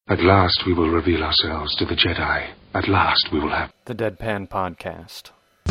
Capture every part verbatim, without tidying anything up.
At last we will reveal ourselves to the Jedi. At last we will have... The Deadpan Podcast.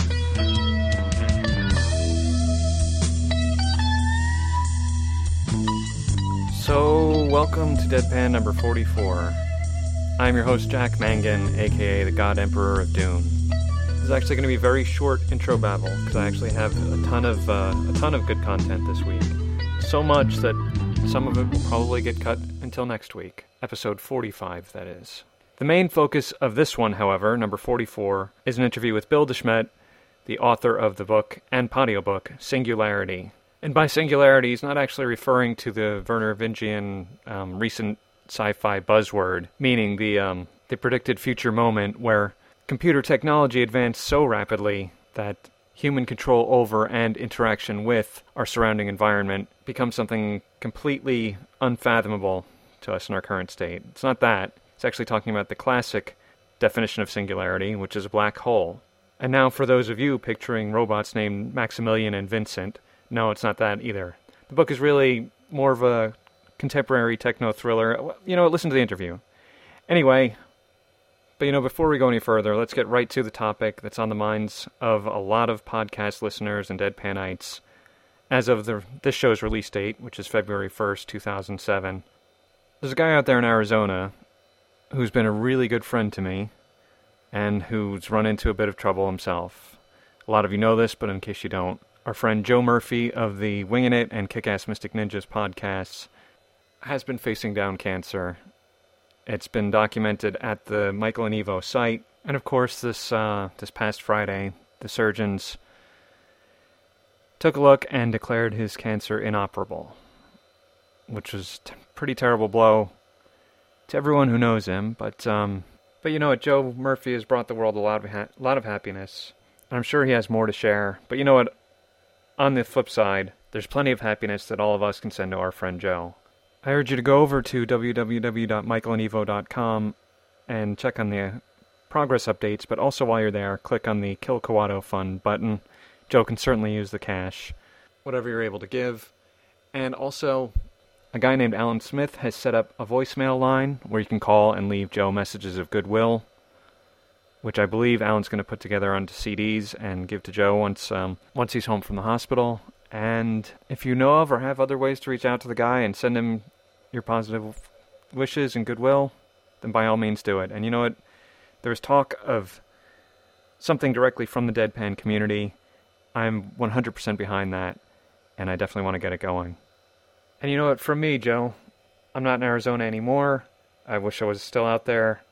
So, welcome to Deadpan number forty-four. I'm your host, Jack Mangan, aka the God Emperor of Dune. This is actually going to be a very short intro babble, because I actually have a ton of uh, a ton of good content this week. So much that some of it will probably get cut until next week. Episode forty-five, that is. The main focus of this one, however, number forty-four, is an interview with Bill DeSmet, the author of the book and audiobook Singularity. And by singularity, he's not actually referring to the Werner Vingian um, recent sci-fi buzzword, meaning the um, the predicted future moment where computer technology advanced so rapidly that human control over and interaction with our surrounding environment becomes something completely unfathomable to us in our current state. It's not that. It's actually talking about the classic definition of singularity, which is a black hole. And now for those of you picturing robots named Maximilian and Vincent, no, it's not that either. The book is really more of a contemporary techno-thriller. You know, listen to the interview. Anyway, but you know, before we go any further, let's get right to the topic that's on the minds of a lot of podcast listeners and Deadpanites as of the, this show's release date, which is February first, two thousand seven. There's a guy out there in Arizona who's been a really good friend to me and who's run into a bit of trouble himself. A lot of you know this, but in case you don't, our friend Joe Murphy of the Wingin' It and Kick-Ass Mystic Ninjas podcasts has been facing down cancer. It's been documented at the Michael and Evo site, and of course this uh, this past Friday, the surgeons took a look and declared his cancer inoperable, which was a t- pretty terrible blow to everyone who knows him. But um, but you know what, Joe Murphy has brought the world a lot of ha- lot of happiness, and I'm sure he has more to share. But you know what? On the flip side, there's plenty of happiness that all of us can send to our friend Joe. I urge you to go over to w w w dot michael and evo dot com and check on the progress updates, but also while you're there, click on the Kill Kawato Fund button. Joe can certainly use the cash, whatever you're able to give. And also, a guy named Alan Smith has set up a voicemail line where you can call and leave Joe messages of goodwill, which I believe Alan's going to put together onto C Ds and give to Joe once um, once he's home from the hospital. And if you know of or have other ways to reach out to the guy and send him your positive wishes and goodwill, then by all means do it. And you know what? There's talk of something directly from the Deadpan community. I'm one hundred percent behind that, and I definitely want to get it going. And you know what? For me, Joe, I'm not in Arizona anymore. I wish I was still out there.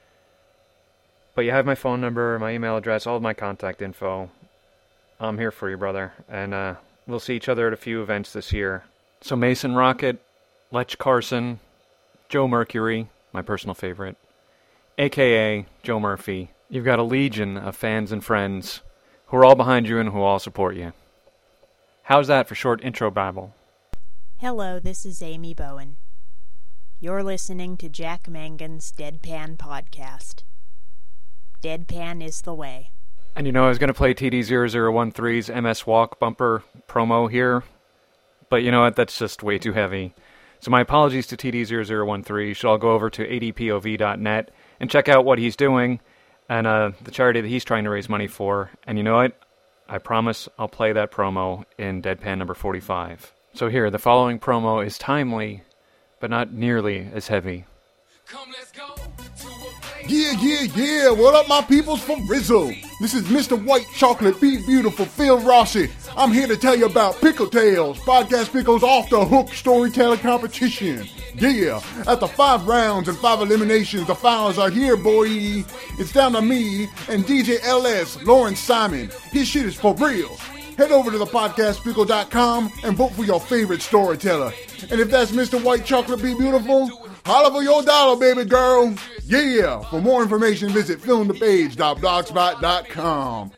But you have my phone number, my email address, all of my contact info. I'm here for you, brother. And uh, we'll see each other at a few events this year. So Mason Rocket, Lech Carson, Joe Mercury, my personal favorite, a k a. Joe Murphy. You've got a legion of fans and friends who are all behind you and who all support you. How's that for short intro babble? Hello, this is Amy Bowen. You're listening to Jack Mangan's Deadpan Podcast. Deadpan is the way. And you know, I was going to play T D zero zero one three's M S Walk bumper promo here, but you know what, that's just way too heavy. So my apologies to T D zero zero one three. You should all go over to a d p o v dot net and check out what he's doing and uh, the charity that he's trying to raise money for. And you know what? I promise I'll play that promo in Deadpan number forty-five. So here, the following promo is timely, but not nearly as heavy. Come, let's go. Yeah, yeah, yeah. What up, my peoples from Rizzo? This is Mister White Chocolate, Be Beautiful, Phil Rossi. I'm here to tell you about Pickle Tales, Podcast Pickle's Off the Hook storytelling competition. Yeah, after five rounds and five eliminations, the finals are here, boy. It's down to me and D J L S, Lawrence Simon. His shit is for real. Head over to the podcast pickle dot com and vote for your favorite storyteller. And if that's Mister White Chocolate, Be Beautiful, holla for your dollar, baby girl. Yeah. For more information, visit film the page dot blogspot dot com.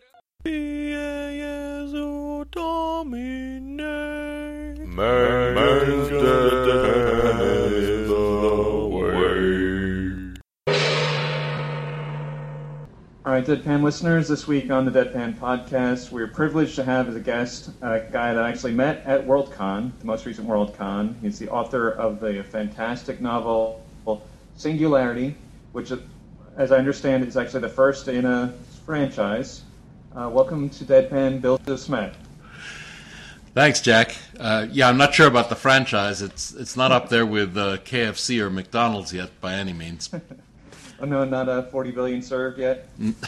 All right, Deadpan listeners, this week on the Deadpan Podcast, we're privileged to have as a guest a guy that I actually met at Worldcon, the most recent Worldcon. He's the author of the fantastic novel Singularity, which, as I understand, is actually the first in a franchise. Uh, welcome to Deadpan, Bill Smet. Thanks, Jack. Uh, yeah, I'm not sure about the franchise. It's it's not up there with uh, K F C or McDonald's yet, by any means. Oh no, not a forty billion served yet.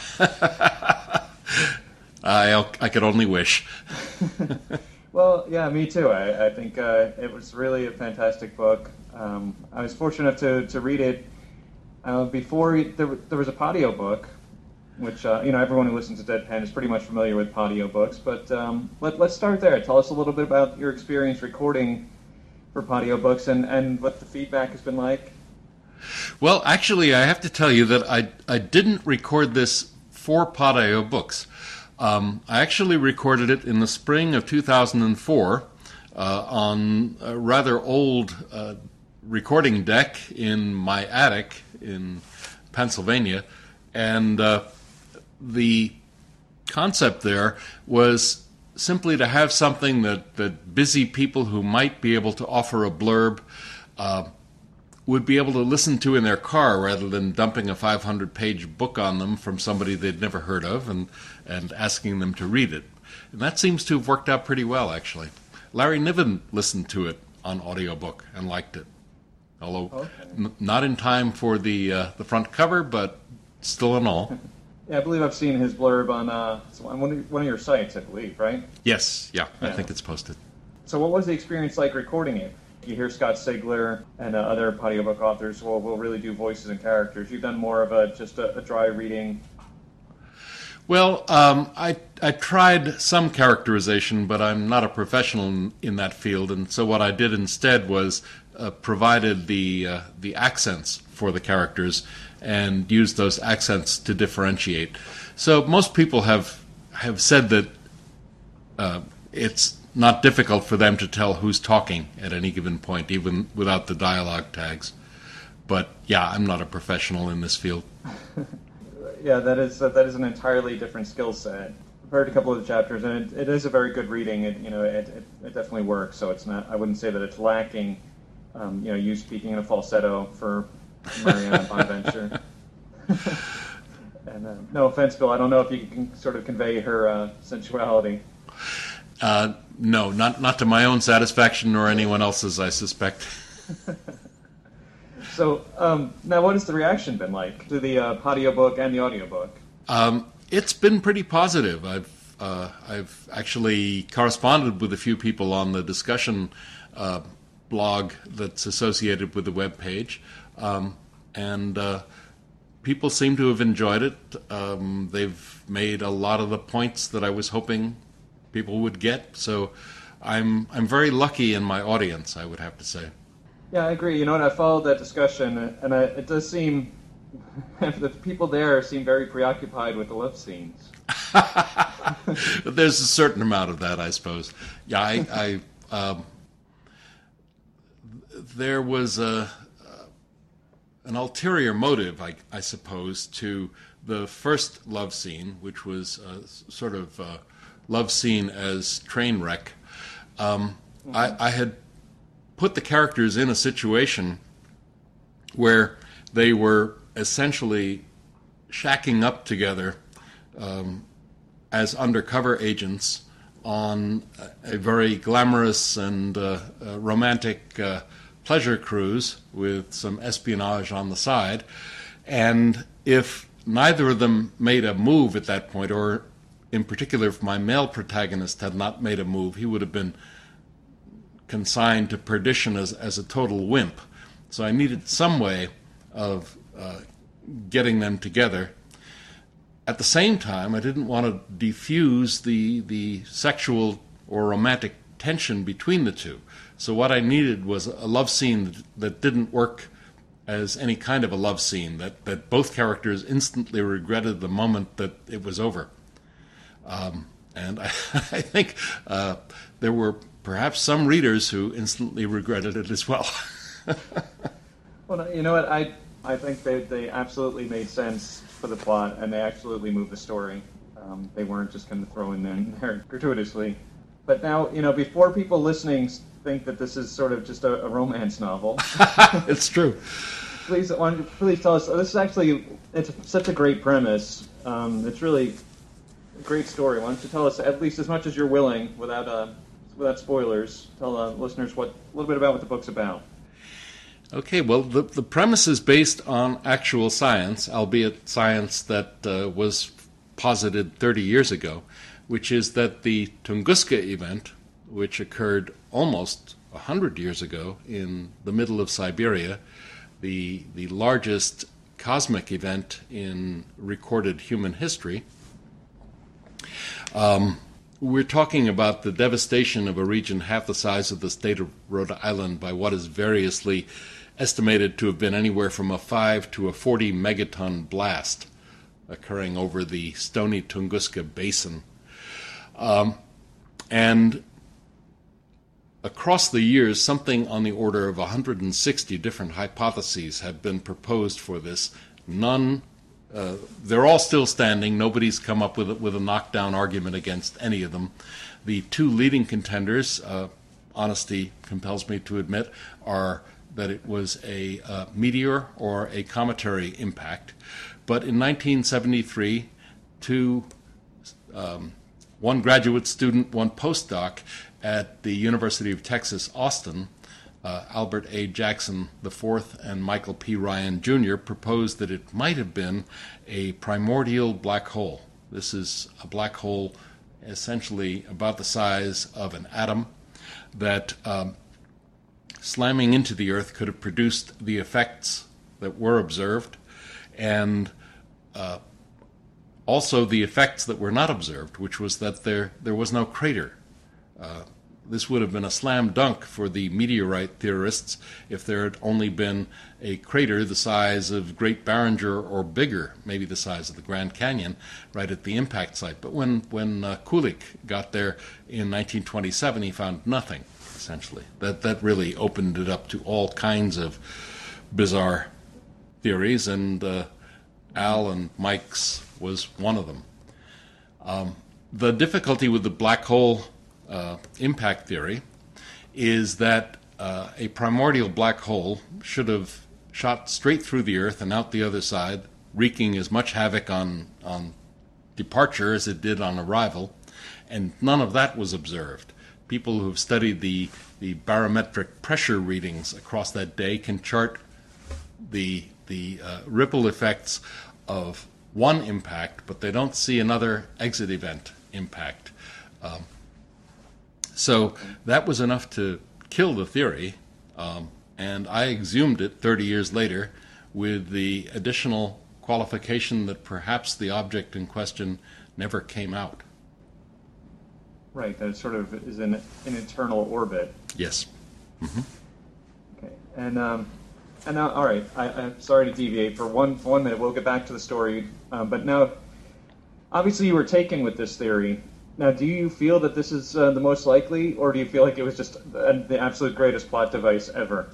I I could only wish. Well, yeah, me too. I, I think uh, it was really a fantastic book. Um, I was fortunate enough to, to read it uh, before there, there was a Podio book, which, uh, you know, everyone who listens to Deadpan is pretty much familiar with Podio books. But um, let, let's start there. Tell us a little bit about your experience recording for Podio books and, and what the feedback has been like. Well, actually, I have to tell you that I, I didn't record this for Podio books. Um, I actually recorded it in the spring of two thousand four uh, on a rather old uh, recording deck in my attic in Pennsylvania, and uh, the concept there was simply to have something that, that busy people who might be able to offer a blurb uh, would be able to listen to in their car rather than dumping a five hundred page book on them from somebody they'd never heard of and, and asking them to read it. And that seems to have worked out pretty well, actually. Larry Niven listened to it on audiobook and liked it, although okay. n- not in time for the uh, the front cover, but still in all. Yeah, I believe I've seen his blurb on, uh, on one, of, one of your sites, I believe, right? Yes, yeah, yeah, I think it's posted. So what was the experience like recording it? You hear Scott Sigler and uh, other audiobook authors will will really do voices and characters. You've done more of a just a, a dry reading. Well, um, I I tried some characterization, but I'm not a professional in, in that field, and so what I did instead was uh, provided the uh, the accents for the characters and used those accents to differentiate. So most people have have said that uh, it's not difficult for them to tell who's talking at any given point, even without the dialogue tags. But yeah, I'm not a professional in this field. Yeah, that is uh, that is an entirely different skill set. I've heard a couple of the chapters, and it, it is a very good reading. It you know it, it, it definitely works. So it's not. I wouldn't say that it's lacking. Um, you know, you speaking in a falsetto for Mariana Bonaventure. And uh, no offense, Bill. I don't know if you can sort of convey her uh, sensuality. Uh, no, not not to my own satisfaction nor anyone else's, I suspect. So um, now, what has the reaction been like to the uh, audiobook and the audiobook? Um, it's been pretty positive. I've uh, I've actually corresponded with a few people on the discussion uh, blog that's associated with the web page, um, and uh, people seem to have enjoyed it. Um, they've made a lot of the points that I was hoping people would get. So I'm I'm very lucky in my audience, I would have to say. Yeah, I agree. You know what? I followed that discussion, and I, it does seem the people there seem very preoccupied with the love scenes. There's a certain amount of that, I suppose. Yeah, I, I um, there was a an ulterior motive, I, I suppose, to the first love scene, which was a sort of uh, love scene as train wreck. Um, mm-hmm. I, I had put the characters in a situation where they were essentially shacking up together um, as undercover agents on a very glamorous and uh, uh, romantic uh, pleasure cruise with some espionage on the side. And if neither of them made a move at that point, or in particular if my male protagonist had not made a move, he would have been consigned to perdition as, as a total wimp. So I needed some way of uh, getting them together. At the same time, I didn't want to diffuse the the sexual or romantic tension between the two. So what I needed was a love scene that, that didn't work as any kind of a love scene, that, that both characters instantly regretted the moment that it was over. Um, and I, I think uh, there were perhaps some readers who instantly regretted it as well. Well, you know what? I I think they, they absolutely made sense for the plot, and they absolutely moved the story. Um, they weren't just kind of thrown in there gratuitously. But now, you know, before people listening think that this is sort of just a, a romance novel. It's true. please, why don't you please tell us? This is actually it's such a great premise. Um, it's really a great story. Why don't you tell us at least as much as you're willing, without uh, without spoilers? Tell uh, listeners what a little bit about what the book's about. Okay, well, the, the premise is based on actual science, albeit science that uh, was posited thirty years ago, which is that the Tunguska event, which occurred almost one hundred years ago in the middle of Siberia, the, the largest cosmic event in recorded human history. Um, we're talking about the devastation of a region half the size of the state of Rhode Island by what is variously estimated to have been anywhere from a five to a forty megaton blast occurring over the stony Tunguska Basin. Um, and across the years, something on the order of one hundred sixty different hypotheses have been proposed for this. None, uh, they're all still standing. Nobody's come up with, with a knockdown argument against any of them. The two leading contenders, uh, honesty compels me to admit, are that it was a uh, meteor or a cometary impact. But in nineteen seventy-three, two, um, one graduate student, one postdoc at the University of Texas, Austin, uh, Albert A. Jackson the fourth and Michael P. Ryan Junior proposed that it might have been a primordial black hole. This is a black hole essentially about the size of an atom that um, slamming into the Earth could have produced the effects that were observed, and uh, also the effects that were not observed, which was that there, there was no crater. Uh, this would have been a slam dunk for the meteorite theorists if there had only been a crater the size of Great Barringer or bigger, maybe the size of the Grand Canyon, right at the impact site. But when, when uh, Kulik got there in nineteen twenty-seven, he found nothing. Essentially, that that really opened it up to all kinds of bizarre theories, and uh, Al and Mike's was one of them. Um, the difficulty with the black hole uh, impact theory is that uh, a primordial black hole should have shot straight through the Earth and out the other side, wreaking as much havoc on on departure as it did on arrival, and none of that was observed. People who have studied the, the barometric pressure readings across that day can chart the, the uh, ripple effects of one impact, but they don't see another exit event impact. Um, so that was enough to kill the theory, um, and I exhumed it thirty years later with the additional qualification that perhaps the object in question never came out. Right, that it sort of is in an internal orbit. Yes. Mm-hmm. Okay, and um, and now, all right. I, I'm sorry to deviate for one for one minute. We'll get back to the story, um, but now, obviously, you were taken with this theory. Now, do you feel that this is uh, the most likely, or do you feel like it was just the, the absolute greatest plot device ever?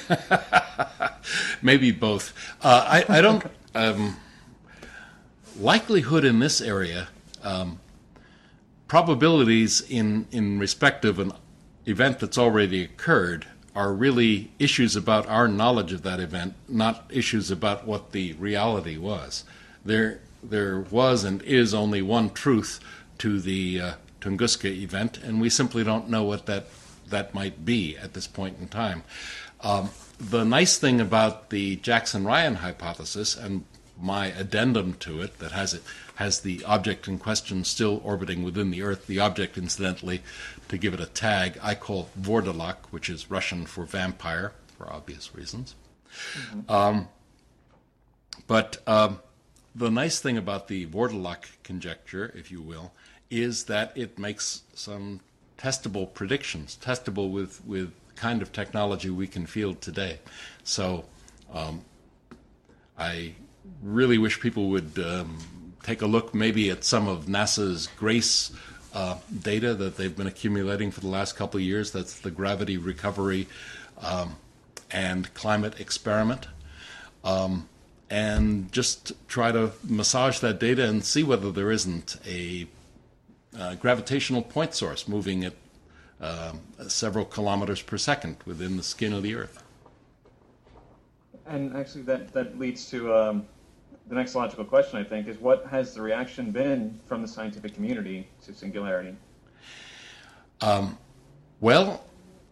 Maybe both. Uh, I, I don't. Um, likelihood in this area. Um, Probabilities in, in respect of an event that's already occurred are really issues about our knowledge of that event, not issues about what the reality was. There, there was and is only one truth to the uh, Tunguska event, and we simply don't know what that, that might be at this point in time. Um, the nice thing about the Jackson-Ryan hypothesis, and my addendum to it that has it has the object in question still orbiting within the Earth. The object, incidentally, to give it a tag, I call Vordelak, which is Russian for vampire, for obvious reasons. Mm-hmm. Um, but um, the nice thing about the Vordelak conjecture, if you will, is that it makes some testable predictions, testable with, with the kind of technology we can field today. So um, I really wish people would um, take a look maybe at some of NASA's GRACE uh, data that they've been accumulating for the last couple of years. That's the Gravity Recovery um, and Climate Experiment. Um, and just try to massage that data and see whether there isn't a uh, gravitational point source moving at uh, several kilometers per second within the skin of the Earth. And actually that, that leads to um, the next logical question, I think, is what has the reaction been from the scientific community to Singularity? Um, well,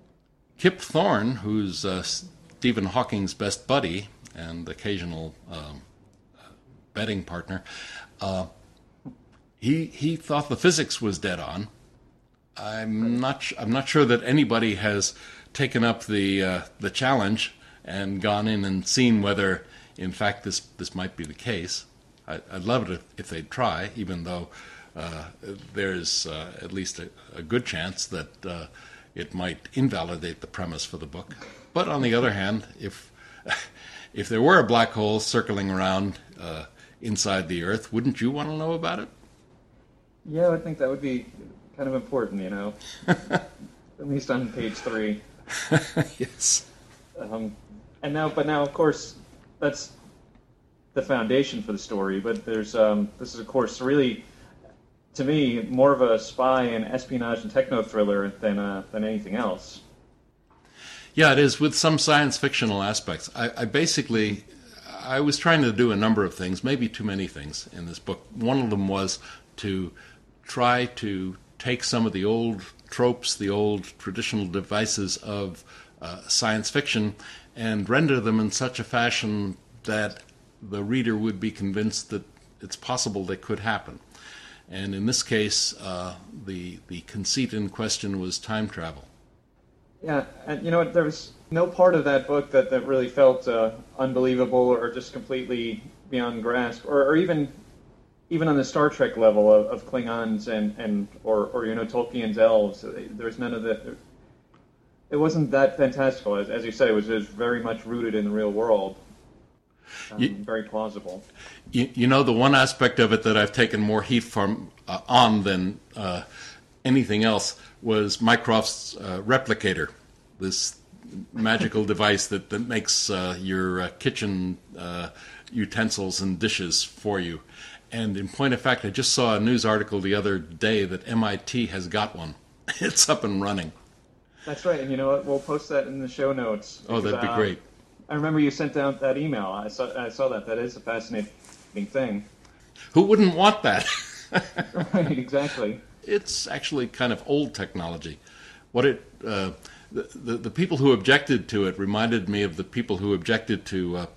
Kip Thorne, who's uh, Stephen Hawking's best buddy and occasional um, betting partner, uh, he he thought the physics was dead on. I'm not I'm not sure that anybody has taken up the uh, the challenge and gone in and seen whether, in fact, this this might be the case. I, I'd love it if, if they'd try, even though uh, there's uh, at least a, a good chance that uh, it might invalidate the premise for the book. But on the other hand, if if there were a black hole circling around uh, inside the Earth, wouldn't you want to know about it? Yeah, I think that would be kind of important, you know, at least on page three. Yes. Um, and now, but now, of course, that's the foundation for the story. But there's um, this is, of course, really, to me, more of a spy and espionage and techno thriller than uh, than anything else. Yeah, it is, with some science fictional aspects. I, I basically, I was trying to do a number of things, maybe too many things in this book. One of them was to try to take some of the old tropes, the old traditional devices of uh, science fiction, and render them in such a fashion that the reader would be convinced that it's possible they could happen. And in this case, uh, the the conceit in question was time travel. Yeah, and you know what, there was no part of that book that, that really felt uh, unbelievable or just completely beyond grasp, or, or even even on the Star Trek level of, of Klingons and, and or, or, you know, Tolkien's elves. There's none of that. It wasn't that fantastical. As, as you said, it was, it was very much rooted in the real world. Um, you, very plausible. You, you know, the one aspect of it that I've taken more heat from uh, on than uh, anything else was Mycroft's uh, replicator, this magical device that, that makes uh, your uh, kitchen uh, utensils and dishes for you. And in point of fact, I just saw a news article the other day that M I T has got one. It's up and running. That's right, and you know what? We'll post that in the show notes. Oh, that'd be uh, great. I remember you sent out that email. I saw, I saw that. That is a fascinating thing. Who wouldn't want that? Right, exactly. It's actually kind of old technology. What it uh, the, the the people who objected to it reminded me of the people who objected to uh,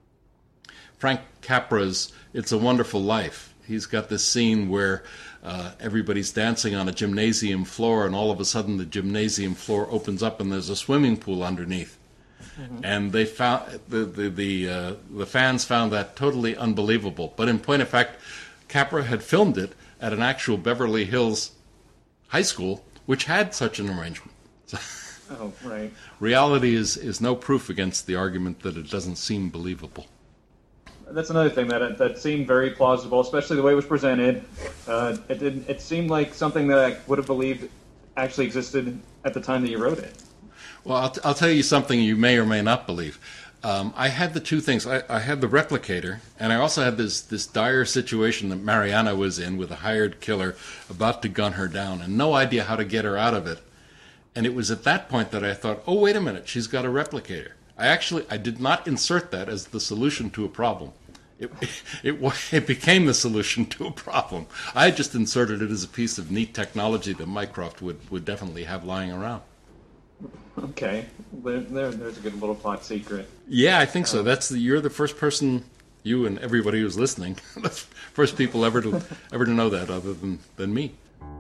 Frank Capra's "It's a Wonderful Life." He's got this scene where uh, everybody's dancing on a gymnasium floor, and all of a sudden the gymnasium floor opens up and there's a swimming pool underneath. Mm-hmm. And they found the the the, uh, the fans found that totally unbelievable. But in point of fact, Capra had filmed it at an actual Beverly Hills high school, which had such an arrangement. Oh, right. Reality is is no proof against the argument that it doesn't seem believable. That's another thing that that seemed very plausible, especially the way it was presented. Uh, it did, it seemed like something that I would have believed actually existed at the time that you wrote it. Well, I'll, t- I'll tell you something you may or may not believe. Um, I had the two things. I, I had the replicator, and I also had this, this dire situation that Mariana was in with a hired killer about to gun her down and no idea how to get her out of it. And it was at that point that I thought, oh, wait a minute, she's got a replicator. I actually, I did not insert that as the solution to a problem. It, it, it, it became the solution to a problem. I just inserted it as a piece of neat technology that Mycroft would, would definitely have lying around. Okay, there, there, there's a good little plot secret. Yeah, I think so. That's the, you're the first person, you and everybody who's listening, the first people ever to ever to know that, other than, than me.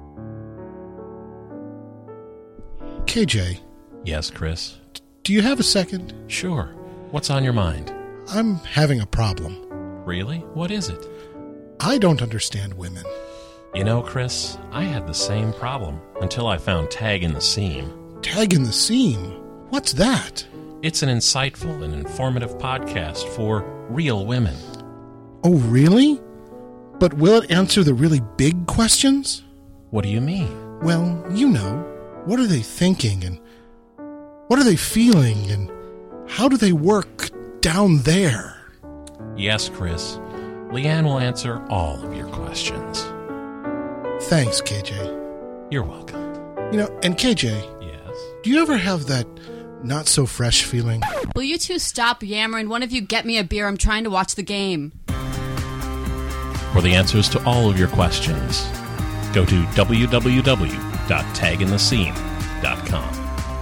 K J. Yes, Chris? Do you have a second? Sure. What's on your mind? I'm having a problem. Really? What is it? I don't understand women. You know, Chris, I had the same problem until I found Tag in the Seam. Tag in the Seam? What's that? It's an insightful and informative podcast for real women. Oh, really? But will it answer the really big questions? What do you mean? Well, you know, what are they thinking, and what are they feeling, and how do they work down there? Yes, Chris. Leanne will answer all of your questions. Thanks, K J. You're welcome. You know, and K J, yes? do you ever have that not so fresh feeling. Will you two stop yammering? One of you get me a beer. I'm trying to watch the game. For the answers to all of your questions, go to w w w dot tag in the scene dot com.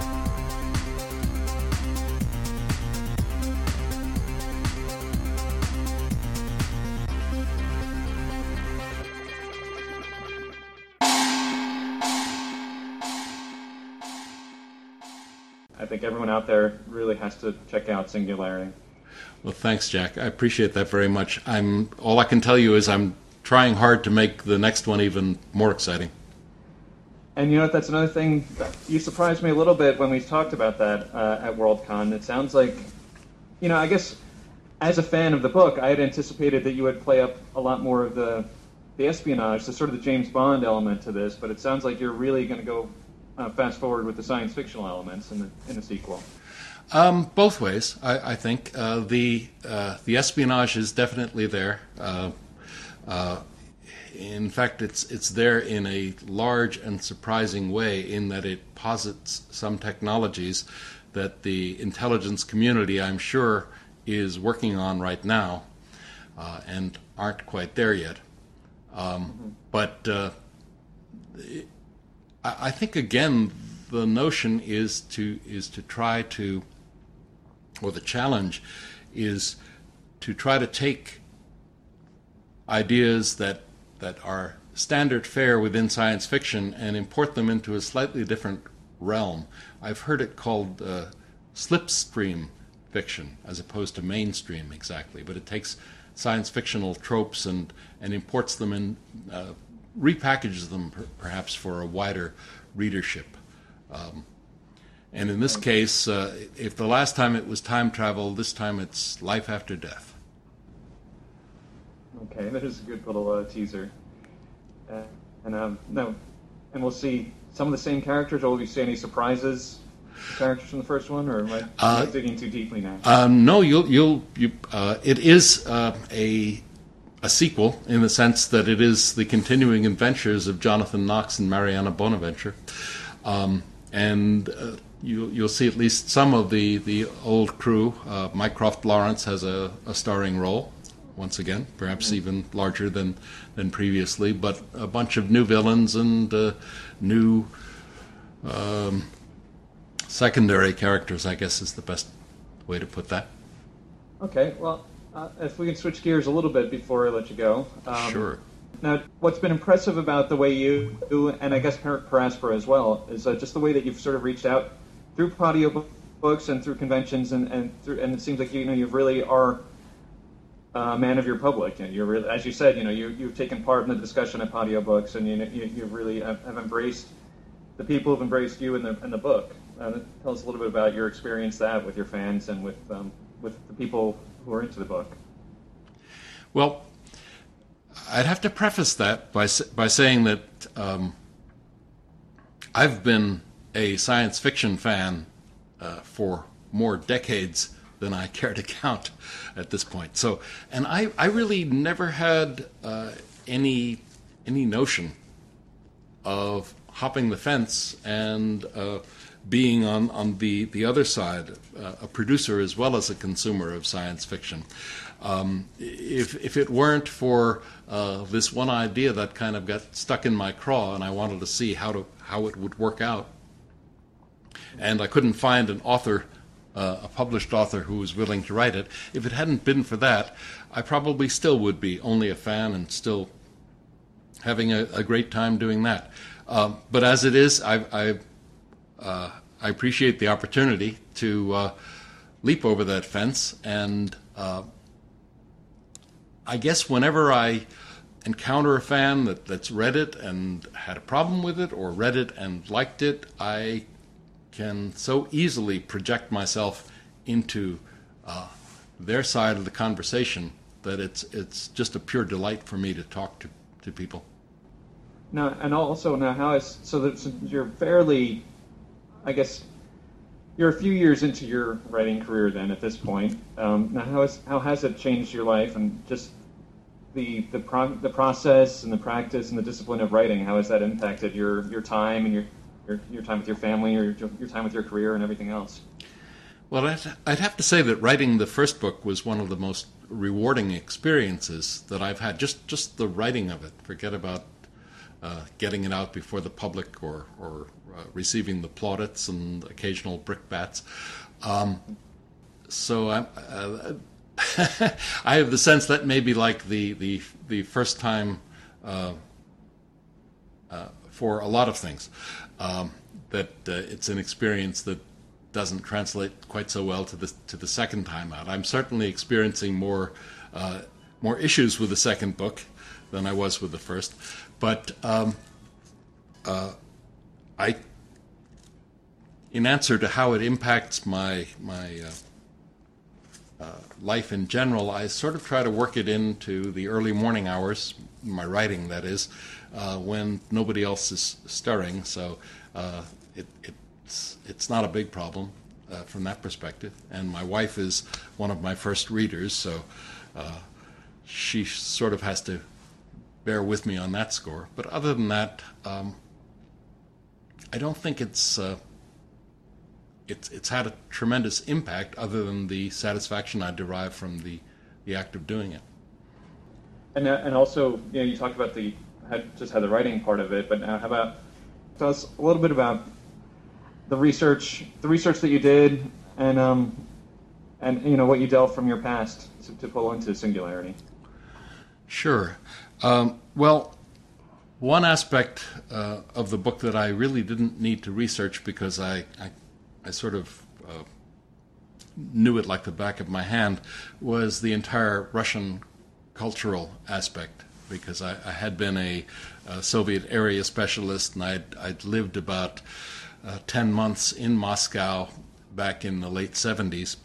I think everyone out there really has to check out Singularity. Well, thanks, Jack. I appreciate that very much. I'm all I can tell you is I'm trying hard to make the next one even more exciting. And you know what, that's another thing, you surprised me a little bit when we talked about that uh, at Worldcon. It sounds like, you know, I guess as a fan of the book, I had anticipated that you would play up a lot more of the, the espionage, the sort of the James Bond element to this, but it sounds like you're really going to go uh, fast forward with the science fictional elements in the, in the sequel. Um, both ways, I, I think. Uh, the uh, the espionage is definitely there. Uh, uh, in fact, it's it's there in a large and surprising way in that it posits some technologies that the intelligence community, I'm sure, is working on right now uh, and aren't quite there yet. Um, mm-hmm. But uh, I, I think, again, the notion is to is to try to or the challenge is to try to take ideas that that are standard fare within science fiction and import them into a slightly different realm. I've heard it called uh, slipstream fiction as opposed to mainstream exactly, but it takes science fictional tropes and, and imports them and uh, repackages them per- perhaps for a wider readership. Um, And in this case, uh, if the last time it was time travel, this time it's life after death. Okay, that is a good little uh, teaser. Uh, and um, no, and we'll see some of the same characters, or will you see any surprises? Characters from the first one, or am I, uh, am I digging too deeply now? Um, no, you'll you'll you. Uh, it is uh, a a sequel in the sense that it is the continuing adventures of Jonathan Knox and Mariana Bonaventure, um, and. Uh, You, you'll see at least some of the, the old crew. Uh, Mycroft Lawrence has a, a starring role, once again, perhaps even larger than, than previously, but a bunch of new villains and uh, new um, secondary characters, I guess is the best way to put that. Okay, well, uh, if we can switch gears a little bit before I let you go. Um, Sure. Now, what's been impressive about the way you, and I guess Paraspora as well, is uh, just the way that you've sort of reached out through audio books and through conventions, and and, through, and it seems like you know you really are a man of your public, and you're really, as you said, you know you you've taken part in the discussion of audio books, and you you you've really have, have embraced the people who've embraced you in the in the book. Uh, tell us a little bit about your experience that with your fans and with um, with the people who are into the book. Well, I'd have to preface that by by saying that um, I've been a science fiction fan uh, for more decades than I care to count at this point. So, and I, I really never had uh, any any notion of hopping the fence and uh, being on, on the, the other side, uh, a producer as well as a consumer of science fiction. Um, if if it weren't for uh, this one idea that kind of got stuck in my craw, and I wanted to see how to how it would work out, and I couldn't find an author, uh, a published author who was willing to write it. If it hadn't been for that, I probably still would be only a fan and still having a, a great time doing that. Um, but as it is, I I, uh, I appreciate the opportunity to uh, leap over that fence, and uh, I guess whenever I encounter a fan that, that's read it and had a problem with it, or read it and liked it, I can so easily project myself into uh, their side of the conversation that it's it's just a pure delight for me to talk to, to people. Now, and also now, how is so that since you're fairly, I guess, you're a few years into your writing career then at this point. Um, now, how is how has it changed your life and just the the pro, the process and the practice and the discipline of writing? How has that impacted your, your time and your, your your time with your family, or your your time with your career and everything else? Well, I'd, I'd have to say that writing the first book was one of the most rewarding experiences that I've had. Just just the writing of it. Forget about uh, getting it out before the public or, or uh, receiving the plaudits and occasional brickbats. Um, so I'm, uh, I have the sense that may be like the, the, the first time uh, uh, for a lot of things, um, that uh, it's an experience that doesn't translate quite so well to the to the second time out. I'm certainly experiencing more uh, more issues with the second book than I was with the first, but um, uh, I, in answer to how it impacts my my uh, uh, life in general, I sort of try to work it into the early morning hours, my writing that is, uh, when nobody else is stirring. So uh, it. it It's, it's not a big problem uh, from that perspective. And my wife is one of my first readers, so uh, she sort of has to bear with me on that score. But other than that, um, I don't think it's, uh, it's it's had a tremendous impact other than the satisfaction I derive from the, the act of doing it. And uh, and also, you know, you talked about the had, just had the writing part of it, but now how about tell us a little bit about the research, the research that you did, and um, and you know what you delved from your past to, to pull into Singularity. Sure. Um, well, one aspect uh, of the book that I really didn't need to research because I I, I sort of uh, knew it like the back of my hand was the entire Russian cultural aspect, because I, I had been a, a Soviet area specialist, and I'd, I'd lived about Uh, ten months in Moscow back in the late seventies.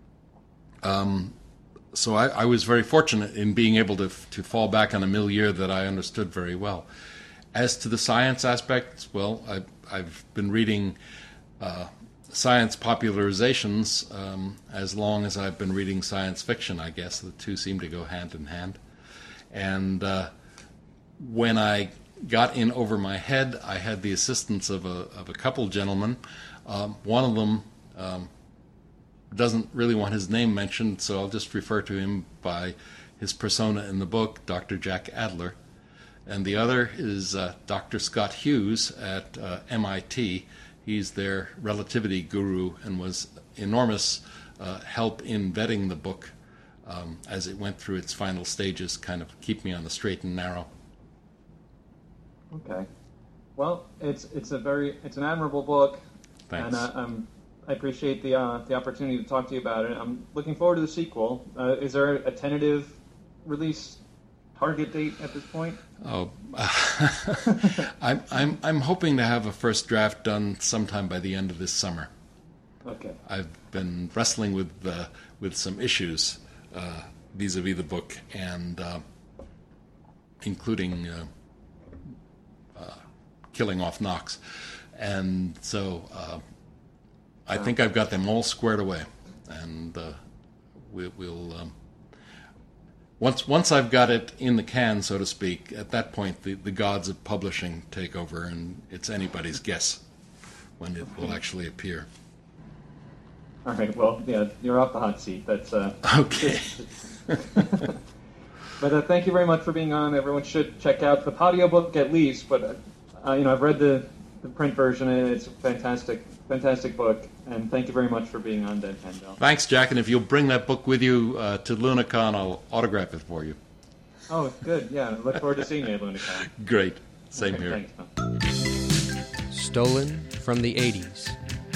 Um, so I, I was very fortunate in being able to to fall back on a milieu that I understood very well. As to the science aspects, well, I, I've been reading uh, science popularizations um, as long as I've been reading science fiction, I guess. The two seem to go hand in hand. And uh, when I got in over my head, I had the assistance of a of a couple gentlemen. Um, one of them um, doesn't really want his name mentioned, so I'll just refer to him by his persona in the book, Doctor Jack Adler. And the other is uh, Doctor Scott Hughes at uh, M I T. He's their relativity guru and was enormous uh, help in vetting the book um, as it went through its final stages, kind of keep me on the straight and narrow. Okay, well, it's it's a very it's an admirable book. Thanks. And uh, um, I appreciate the uh, the opportunity to talk to you about it. I'm looking forward to the sequel. Uh, is there a tentative release target date at this point? Oh, I'm I'm I'm hoping to have a first draft done sometime by the end of this summer. Okay. I've been wrestling with uh, with some issues uh, vis-a-vis the book, and uh, including. Uh, killing off Knox, and so uh, I think I've got them all squared away, and uh, we, we'll um, once once I've got it in the can, so to speak. At that point, the, the gods of publishing take over, and it's anybody's guess when it will actually appear. All right. Well, yeah, you're off the hot seat. That's uh, okay. But uh, thank you very much for being on. Everyone should check out the Podio book at least, but. Uh, Uh, you know, I've read the, the print version, and it's a fantastic, fantastic book. And thank you very much for being on Deadpan Bell. Thanks, Jack. And if you'll bring that book with you uh, to Lunacon, I'll autograph it for you. Oh, good. Yeah, look forward to seeing you at Lunacon. Great. Same okay, here. Thanks, Stolen from the eighties.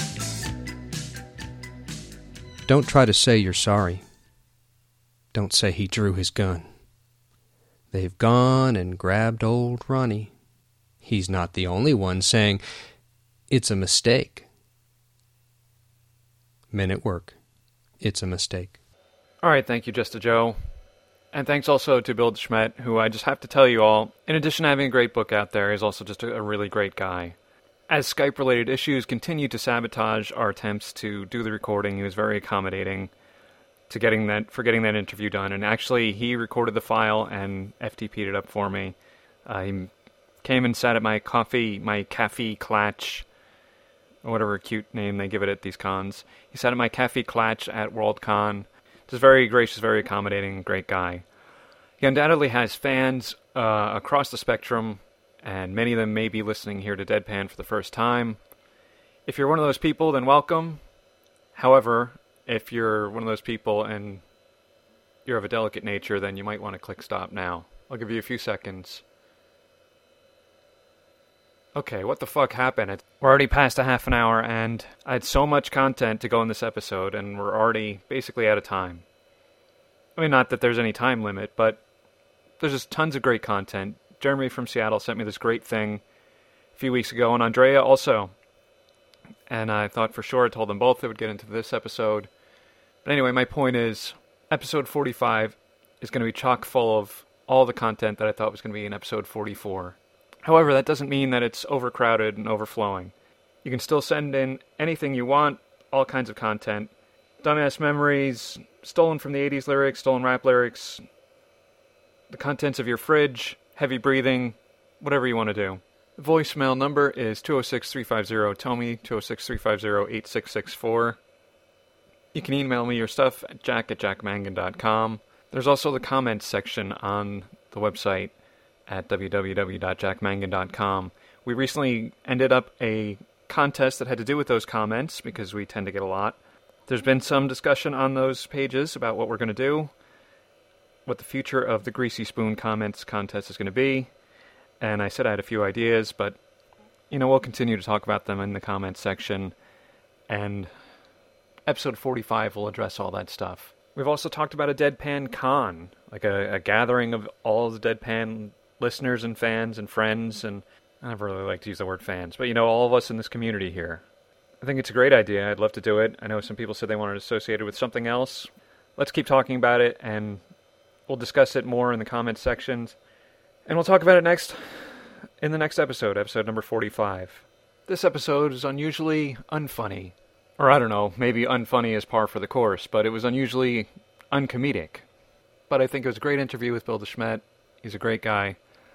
Don't try to say you're sorry. Don't say he drew his gun. They've gone and grabbed old Ronnie. He's not the only one saying, it's a mistake. Men at work. It's a mistake. All right, thank you, Just a Joe. And thanks also to Bill Schmidt, who I just have to tell you all, in addition to having a great book out there, is also just a, a really great guy. As Skype-related issues continued to sabotage our attempts to do the recording, he was very accommodating to getting that for getting that interview done. And actually, he recorded the file and F T P'd it up for me. Uh, he came and sat at my coffee, my cafe clatch or whatever cute name they give it at these cons. He sat at my Cafe Klatch at Worldcon. Just very gracious, very accommodating, great guy. He undoubtedly has fans uh, across the spectrum, and many of them may be listening here to Deadpan for the first time. If you're one of those people, then welcome. However, if you're one of those people and you're of a delicate nature, then you might want to click stop now. I'll give you a few seconds. Okay, what the fuck happened? We're already past a half an hour, and I had so much content to go in this episode, and we're already basically out of time. I mean, not that there's any time limit, but there's just tons of great content. Jeremy from Seattle sent me this great thing a few weeks ago, and Andrea also. And I thought for sure I told them both they would get into this episode. But anyway, my point is, episode forty-five is going to be chock full of all the content that I thought was going to be in episode forty-four. However, that doesn't mean that it's overcrowded and overflowing. You can still send in anything you want, all kinds of content. Dumbass memories, stolen from the eighties lyrics, stolen rap lyrics, the contents of your fridge, heavy breathing, whatever you want to do. The voicemail number is two oh six, three five zero, T O M I, two oh six, three five zero, eight six six four. You can email me your stuff at jack at jack mangan dot com. There's also the comments section on the website at w w w dot jack mangan dot com. We recently ended up a contest that had to do with those comments, because we tend to get a lot. There's been some discussion on those pages about what we're going to do, what the future of the Greasy Spoon comments contest is going to be, and I said I had a few ideas, but, you know, we'll continue to talk about them in the comments section, and episode forty-five will address all that stuff. We've also talked about a Deadpan Con, like a, a gathering of all the Deadpan listeners and fans and friends, and I never really like to use the word fans, but you know, all of us in this community here. I think it's a great idea. I'd love to do it. I know some people said they wanted to associate it with something else. Let's keep talking about it, and we'll discuss it more in the comments sections, and we'll talk about it next in the next episode, episode number forty-five. This episode is unusually unfunny, or I don't know, maybe unfunny is par for the course, but it was unusually uncomedic. But I think it was a great interview with Bill DeSchmidt. He's a great guy.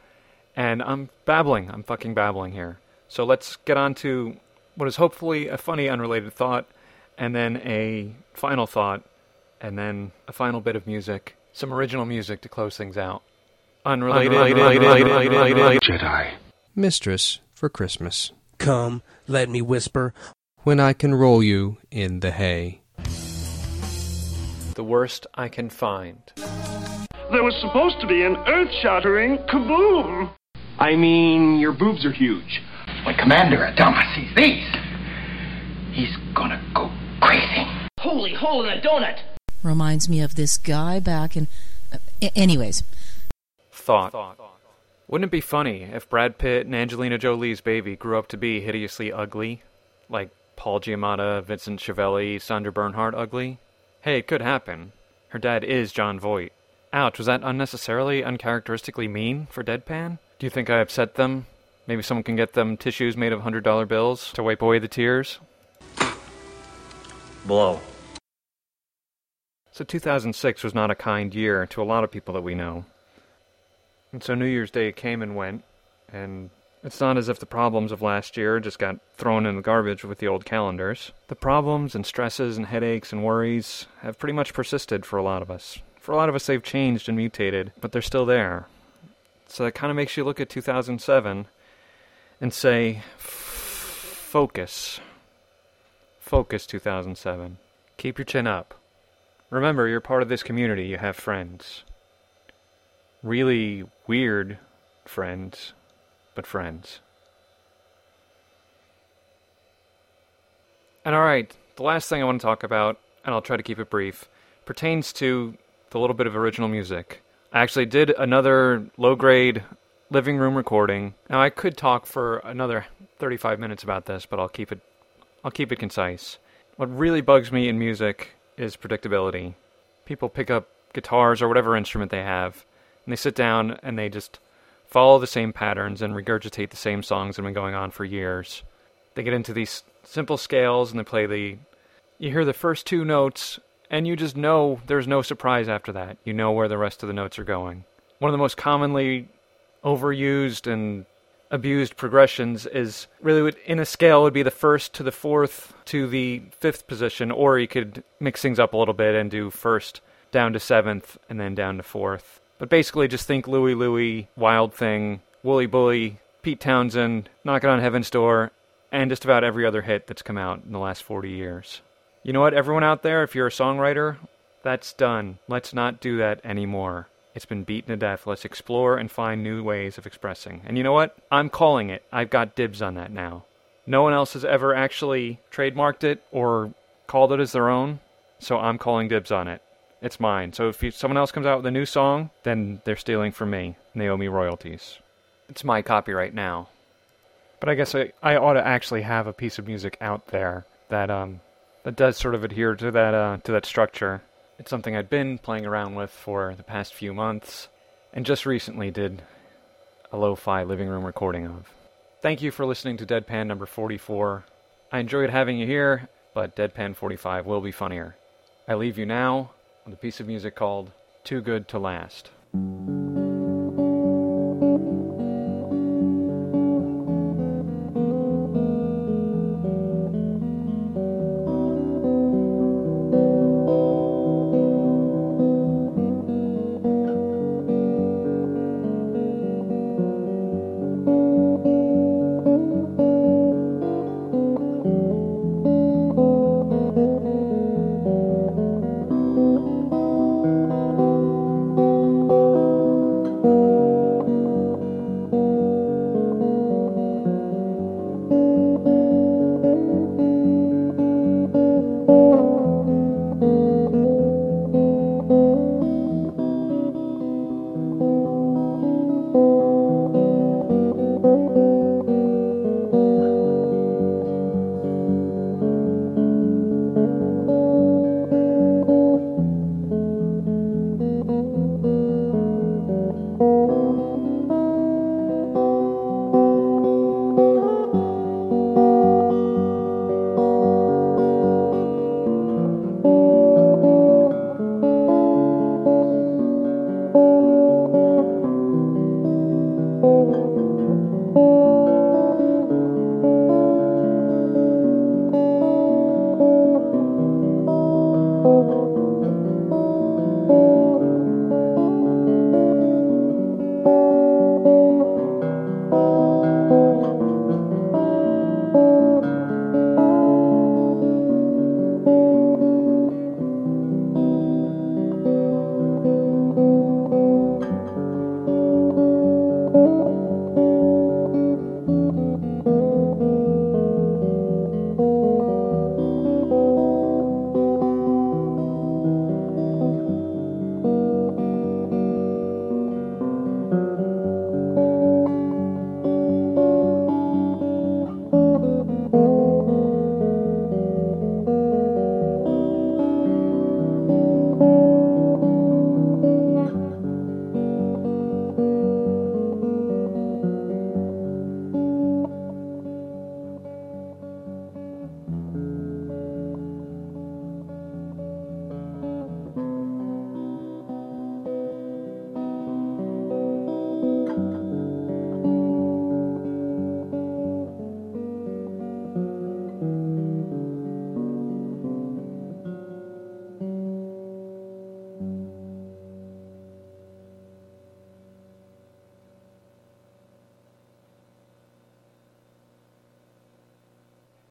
And I'm babbling. I'm fucking babbling here. So let's get on to what is hopefully a funny, unrelated thought, and then a final thought, and then a final bit of music. Some original music to close things out. Unrelated, unrelated, unrelated, unrelated. Jedi. Mistress for Christmas. Come, let me whisper. When I can roll you in the hay. The worst I can find. There was supposed to be an earth-shattering kaboom. I mean, your boobs are huge. When Commander Adama sees these, he's gonna go crazy. Holy hole in a donut! Reminds me of this guy back in... Uh, anyways. Thought. Wouldn't it be funny if Brad Pitt and Angelina Jolie's baby grew up to be hideously ugly? Like Paul Giamatti, Vincent Schiavelli, Sandra Bernhard ugly? Hey, it could happen. Her dad is John Voight. Ouch, was that unnecessarily, uncharacteristically mean for Deadpan? Do you think I upset them? Maybe someone can get them tissues made of one hundred dollar bills to wipe away the tears? Blow. So two thousand six was not a kind year to a lot of people that we know. And so New Year's Day came and went, and it's not as if the problems of last year just got thrown in the garbage with the old calendars. The problems and stresses and headaches and worries have pretty much persisted for a lot of us. For a lot of us, they've changed and mutated, but they're still there. So that kind of makes you look at two thousand seven and say, focus. Focus, two thousand seven. Keep your chin up. Remember, you're part of this community. You have friends. Really weird friends, but friends. And alright, the last thing I want to talk about, and I'll try to keep it brief, pertains to the little bit of original music. I actually did another low-grade living room recording. Now, I could talk for another thirty-five minutes about this, but I'll keep it I'll keep it concise. What really bugs me in music is predictability. People pick up guitars or whatever instrument they have, and they sit down and they just follow the same patterns and regurgitate the same songs that have been going on for years. They get into these simple scales and they play the... You hear the first two notes, and you just know there's no surprise after that. You know where the rest of the notes are going. One of the most commonly overused and abused progressions is really would, in a scale would be the first to the fourth to the fifth position, or you could mix things up a little bit and do first down to seventh and then down to fourth. But basically just think Louie Louie, Wild Thing, Wooly Bully, Pete Townsend, Knockin' on Heaven's Door, and just about every other hit that's come out in the last forty years. You know what, everyone out there, if you're a songwriter, that's done. Let's not do that anymore. It's been beaten to death. Let's explore and find new ways of expressing. And you know what? I'm calling it. I've got dibs on that now. No one else has ever actually trademarked it or called it as their own, so I'm calling dibs on it. It's mine. So if you, someone else comes out with a new song, then they're stealing from me, and they owe me royalties. It's my copyright now. But I guess I, I ought to actually have a piece of music out there that um that does sort of adhere to that uh, to that structure. It's something I'd been playing around with for the past few months, and just recently did a lo-fi living room recording of. Thank you for listening to Deadpan number forty-four. I enjoyed having you here, but Deadpan forty-five will be funnier. I leave you now with a piece of music called Too Good to Last.